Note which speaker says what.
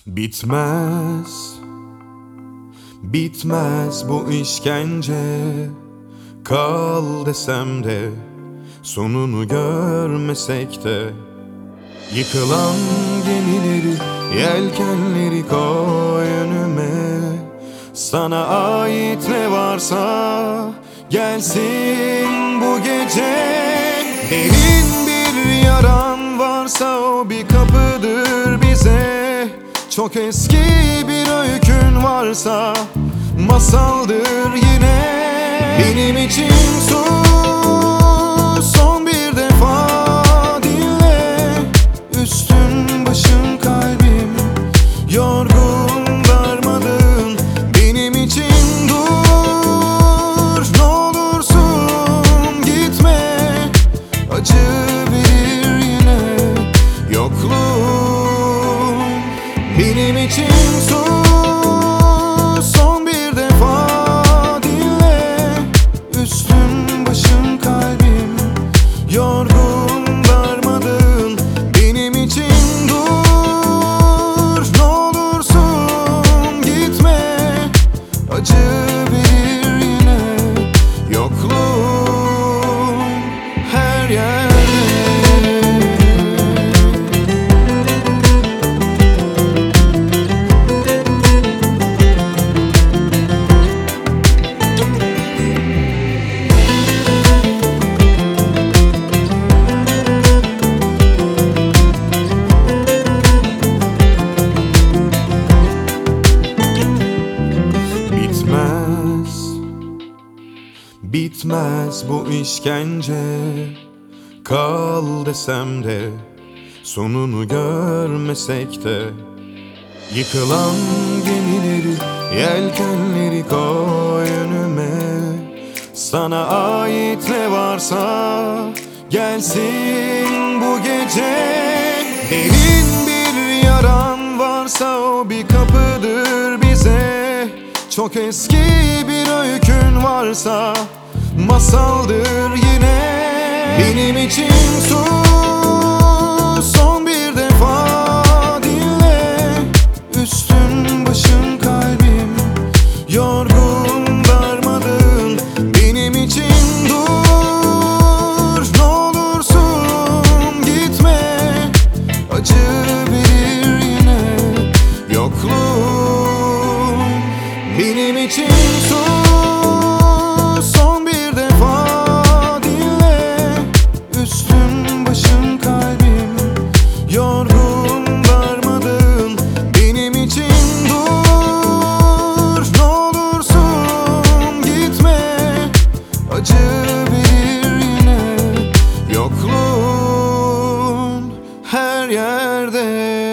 Speaker 1: Bitmez, bitmez bu işkence. Kal desem de sonunu görmesek de. Yıkılan gemileri, yelkenleri koy önüme. Sana ait ne varsa gelsin bu gece. Derin bir yaran varsa o bir kapıdır bize. Çok eski bir öykün varsa masaldır yine. Benim için sus, son bir defa dinle. Üstün başım kalbim yorgun darmadağın. Benim için dur, ne olursun gitme. Acı verir yine yokluğun. Benim için sus, son bir defa dinle. Üstün başım kalbim yorgun darmadağın. Benim için dur, ne olursun gitme. Acı verir yine yokluğun her yerde. Bitmez bu işkence. Kal desem de sonunu görmesek de. Yıkılan gemileri, yelkenleri koy önüme. Sana ait ne varsa gelsin bu gece. Derin bir yaran varsa o bir kapıdır bize. Çok eski bir öykün varsa masaldır yine. Benim için sus, son bir defa dinle. Üstün başım kalbim yorgun darmadağın. Benim için dur, ne olursun gitme. Acı verir yine yokluğun. Benim için sus, son bir defa dinle. Üstün başım kalbim yorgun darmadağın. Benim için dur, ne olursun gitme. Acı verir yine yokluğun her yerde.